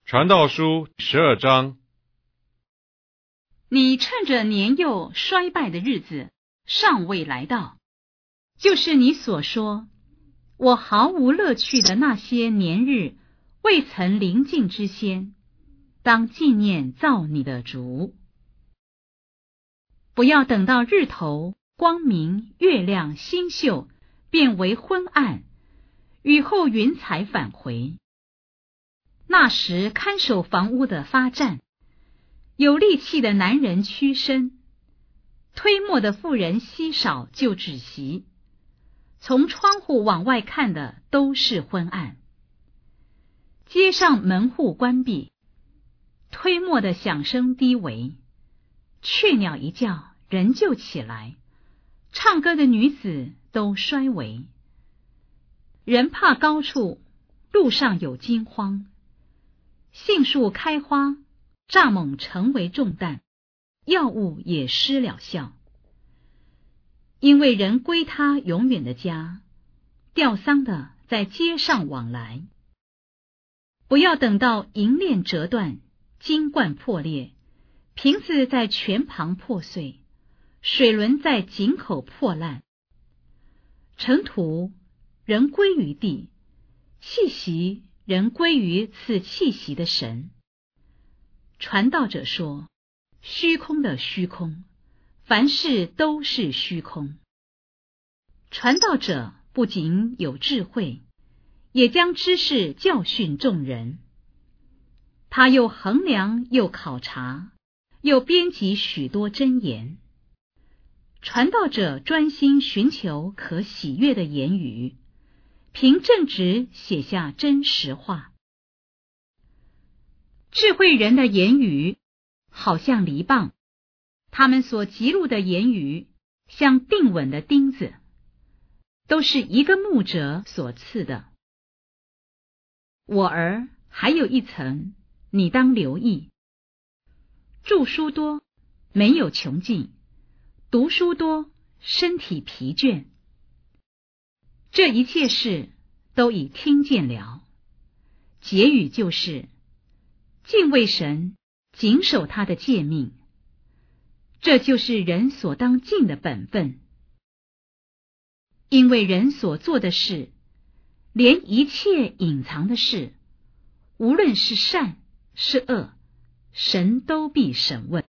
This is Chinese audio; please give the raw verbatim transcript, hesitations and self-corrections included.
传道书十二章。 你趁着年幼衰败的日子尚未来到，就是你所说我毫无乐趣的那些年日未曾临近之先，当纪念造你的主。不要等到日头光明，月亮星宿变为昏暗，雨后云彩返回。那时看守房屋的发战，有力气的男人屈身，推磨的妇人稀少就止息，从窗户往外看的都是昏暗。街上门户关闭，推磨的响声低微，雀鸟一叫人就起来，唱歌的女子都衰微。人怕高处，路上有惊慌，杏树开花，蚱蜢成为重担，药物也失了效。因为人归他永远的家，吊丧的在街上往来。不要等到银链折断，金冠破裂，瓶子在泉旁破碎，水轮在井口破烂。尘土人归于地，气息人归于此气息的神。传道者说，虚空的虚空，凡事都是虚空。传道者不仅有智慧，也将知识教训众人。他又衡量又考察，又编辑许多箴言。传道者专心寻求可喜悦的言语，凭正直写下真实话。智慧人的言语好像篱笆，他们所记录的言语像定稳的钉子，都是一个牧者所赐的。我儿，还有一层，你当留意。著书多，没有穷尽；读书多，身体疲倦。这一切事都已听见了。结语就是：敬畏神，谨守他的诫命，这就是人所当尽的本分。因为人所做的事，连一切隐藏的事，无论是善是恶，神都必审问。